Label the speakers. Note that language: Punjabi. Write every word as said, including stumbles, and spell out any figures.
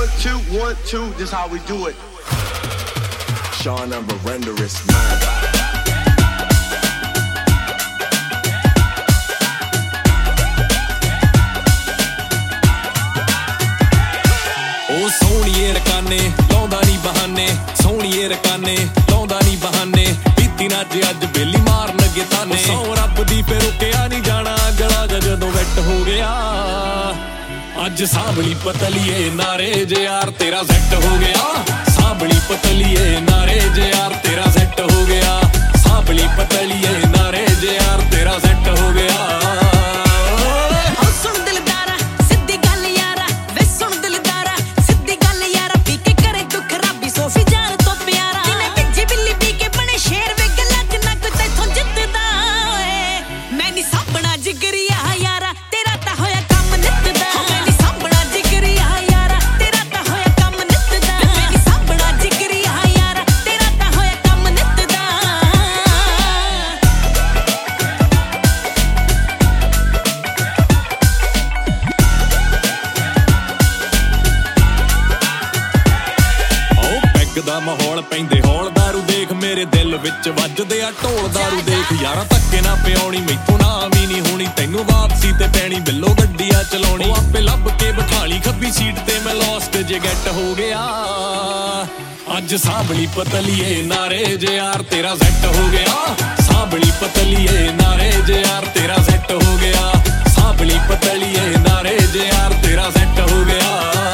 Speaker 1: One, two, one, two, this how we do it.
Speaker 2: Sean of a renderous man.
Speaker 3: ਉਹ ਸੋਹਣੀਏ ਰਕਾਨੇ ਲਾਉਂਦਾ ਨੀ ਬਹਾਨੇ, ਸੋਹਣੀਏ ਰਕਾਨੇ ਲਾਉਂਦਾ ਨੀ ਬਹਾਨੇ, ਪੀਤੀ ਨਾ ਜੇ ਅੱਜ ਬੇਲੀ ਮਾਰਨ ਗੇ ਤਾਨੇ। ਸੌ ਰੱਬ ਦੀ ਫੇਰ ਰੁਕਿਆ ਨੀ ਜਾਣਾ ਜਲਾ ਜਦੋਂ ਵੈਟ ਹੋ ਗਿਆ। ਅੱਜ ਸਾਂਭਲੀ ਪਤਲੀਏ ਨਾਰੇ ਜੇ ਯਾਰ ਤੇਰਾ ਸੈੱਟ ਹੋ ਗਿਆ। ਸਾਂਭਲੀ ਪਤਲੀਏ ਨਾਰੇ ਜੇ ਯਾਰ ਤੇਰਾ ਸੈੱਟ ਹੋ ਗਿਆ। ਸਾਂਭਲੀ ਪਤਲੀਏ ਨਾਰੇ ਜੇ ਯਾਰ ਤੇਰਾ ਸੈੱਟ ਹੋ ਗਿਆ। ਦਾ ਮਾਹੌਲ ਪੈਂਦੇ ਹੌਲ ਦਾਰੂ ਦੇਖ ਮੇਰੇ ਦਿਲ ਵਿੱਚ ਵੱਜਦੇ ਆ ਢੋਲ ਦਾਰੂ ਦੇਖ। ਯਾਰਾਂ ਧੱਕੇ ਨਾ ਪਿਆਉਣੀ ਮੈਥੋਂ ਨਾ ਵੀ ਨੀ ਹੋਣੀ, ਤੈਨੂੰ ਵਾਪਸੀ ਤੇ ਪੈਣੀ ਬਿੱਲੋ ਗੱਡੀ ਆ ਚਲਾਉਣੀ। ਉਹ ਆਪੇ ਲੱਭ ਕੇ ਬਿਠਾਲੀ ਖੱਬੀ ਸੀਟ ਤੇ ਮੈਂ ਲੋਸਟ ਜੇ ਗੈਟ ਹੋ ਗਿਆ। ਅੱਜ ਸਾਂਭਲੀ ਪਤਲੀਏ ਨਾਰੇ ਜੇ ਯਾਰ ਤੇਰਾ ਸੈੱਟ ਹੋ ਗਿਆ। ਸਾਂਭਲੀ ਪਤਲੀਏ ਨਾਰੇ ਜੇ ਯਾਰ ਤੇਰਾ ਸੈੱਟ ਹੋ ਗਿਆ। ਸਾਂਭਲੀ ਪਤਲੀਏ ਨਾਰੇ ਜੇ ਯਾਰ ਤੇਰਾ ਸੈੱਟ ਹੋ ਗਿਆ।